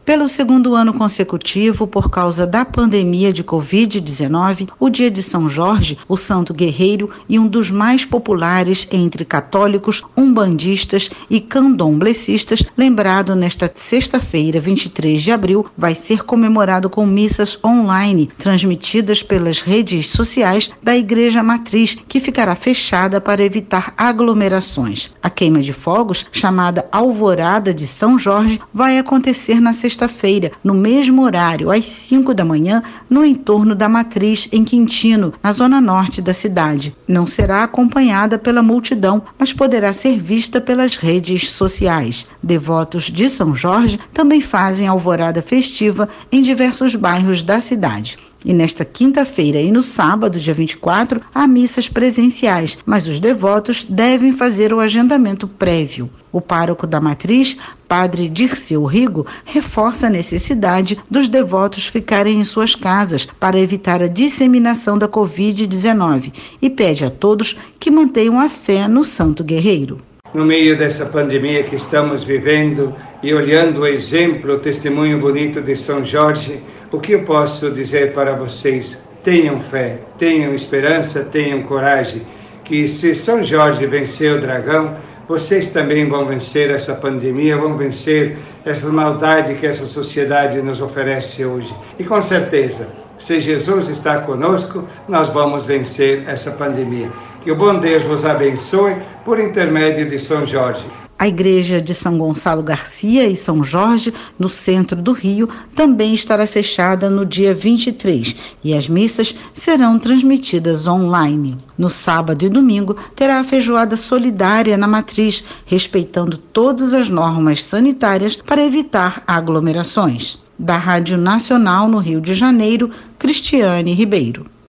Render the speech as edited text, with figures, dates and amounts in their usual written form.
Pelo segundo ano consecutivo, por causa da pandemia de Covid-19, o Dia de São Jorge, o santo guerreiro e um dos mais populares entre católicos, umbandistas e candomblecistas, lembrado nesta sexta-feira, 23 de abril, vai ser comemorado com missas online, transmitidas pelas redes sociais da Igreja Matriz, que ficará fechada para evitar aglomerações. A queima de fogos, chamada Alvorada de São Jorge, vai acontecer na sexta-feira, no mesmo horário, às 5 da manhã, no entorno da Matriz, em Quintino, na zona norte da cidade. Não será acompanhada pela multidão, mas poderá ser vista pelas redes sociais. Devotos de São Jorge também fazem alvorada festiva em diversos bairros da cidade. E nesta quinta-feira e no sábado, dia 24, há missas presenciais, mas os devotos devem fazer o agendamento prévio. O pároco da Matriz, padre Dirceu Rigo, reforça a necessidade dos devotos ficarem em suas casas para evitar a disseminação da Covid-19 e pede a todos que mantenham a fé no Santo Guerreiro. No meio dessa pandemia que estamos vivendo e olhando o exemplo, o testemunho bonito de São Jorge, o que eu posso dizer para vocês? Tenham fé, tenham esperança, tenham coragem, que se São Jorge venceu o dragão, vocês também vão vencer essa pandemia, vão vencer essa maldade que essa sociedade nos oferece hoje. E com certeza, se Jesus está conosco, nós vamos vencer essa pandemia. Que o bom Deus vos abençoe por intermédio de São Jorge. A igreja de São Gonçalo Garcia e São Jorge, no centro do Rio, também estará fechada no dia 23 e as missas serão transmitidas online. No sábado e domingo, terá a feijoada solidária na Matriz, respeitando todas as normas sanitárias para evitar aglomerações. Da Rádio Nacional no Rio de Janeiro, Cristiane Ribeiro.